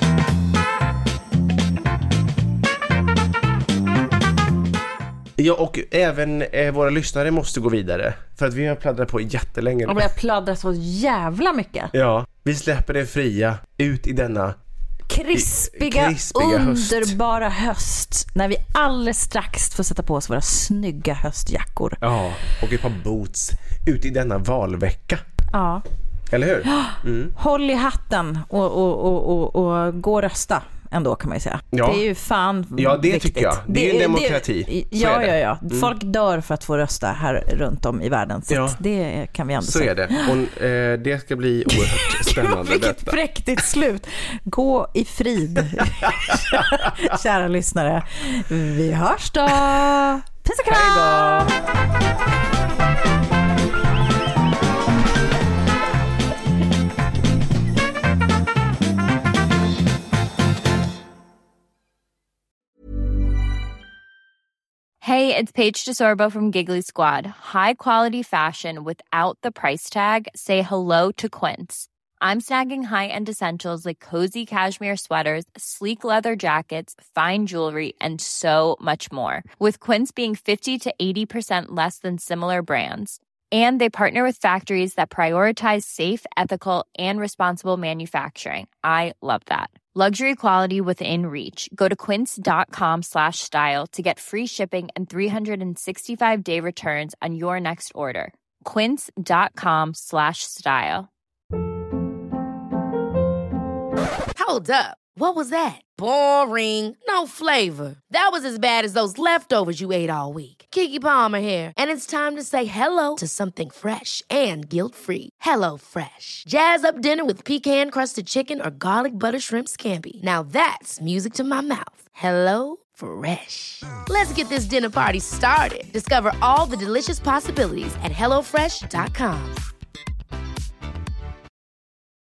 Ja, och även eh, våra lyssnare måste gå vidare. För att vi har pladdrat på jättelänge. Och vi har pladdrat så jävla mycket. Ja, vi släpper det fria ut i denna krispiga, krispiga underbara höst. höst. När vi alldeles strax får sätta på oss våra snygga höstjackor. Ja, och ett par boots ut i denna valvecka. Ja. Eller hur? Mm. Håll i hatten och, och, och, och, och gå och rösta ändå, kan man ju säga. Ja. Det är ju fan Ja, det viktigt. tycker jag. Det är en demokrati. Det, ja, ja, ja. Mm. Folk dör för att få rösta här runt om i världen. Så ja. det kan vi ändå så säga. Så är det. Och eh, det ska bli oerhört spännande. Vilket präktigt slut. Gå i frid. Kära lyssnare. Vi hörs då. Puss och kram. Hej då. Hey, it's Paige DeSorbo from Giggly Squad. High quality fashion without the price tag. Say hello to Quince. I'm snagging high-end essentials like cozy cashmere sweaters, sleek leather jackets, fine jewelry, and so much more. With Quince being fifty to eighty percent less than similar brands. And they partner with factories that prioritize safe, ethical, and responsible manufacturing. I love that. Luxury quality within reach. Go to quince.com slash style to get free shipping and three sixty-five day returns on your next order. Quince.com slash style. Hold up. What was that? Boring. No flavor. That was as bad as those leftovers you ate all week. Keke Palmer here. And it's time to say hello to something fresh and guilt-free. Hello Fresh. Jazz up dinner with pecan-crusted chicken or garlic butter shrimp scampi. Now that's music to my mouth. Hello Fresh. Let's get this dinner party started. Discover all the delicious possibilities at hello fresh dot com.